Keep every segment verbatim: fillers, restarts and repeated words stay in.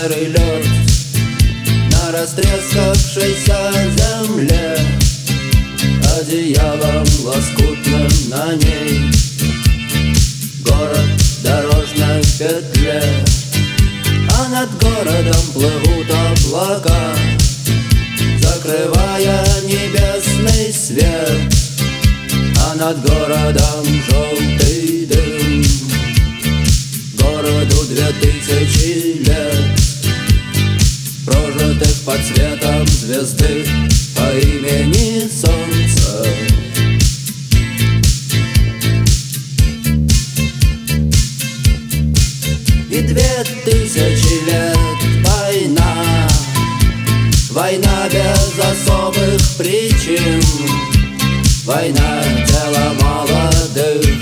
серый лед на растрескавшейся земле, одеялом лоскутным на ней город в дорожной петле. А над городом плывут облака, закрывая небесный свет. А над городом желтый дым. Городу две тысячи лет, прожитых под светом звезды по имени Солнце. И две тысячи лет война, война без особых причин, война тела молодых,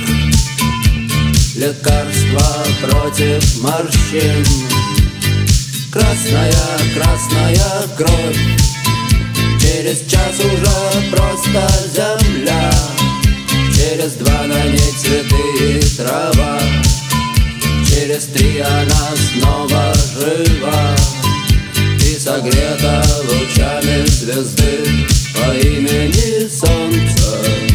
лекарства против морщин. Красная, красная кровь, через час уже просто земля, через два на ней цветы и трава, через три она снова жива и согрета лучами звезды по имени Солнце.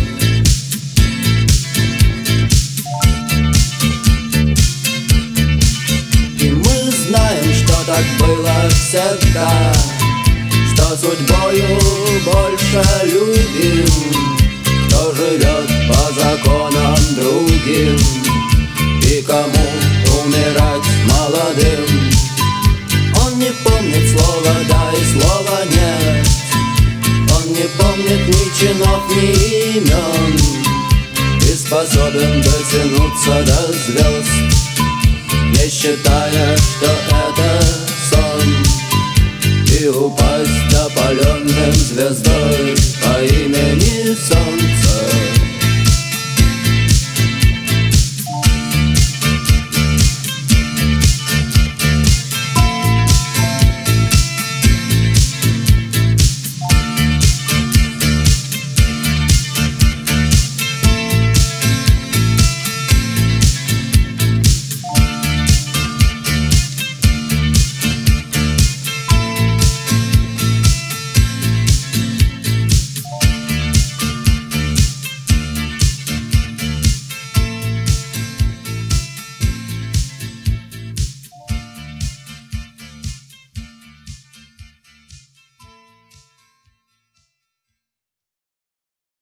И мы знаем, что так было всегда, что судьбою больше любим, кто живет по законам другим и кому умирать молодым. Он не помнит слова «да» и слова «нет», он не помнит ни чинов, ни имен, и способен дотянуться до звезд, не считая, что это сон, и упасть опаленным звездой по имени Солнце.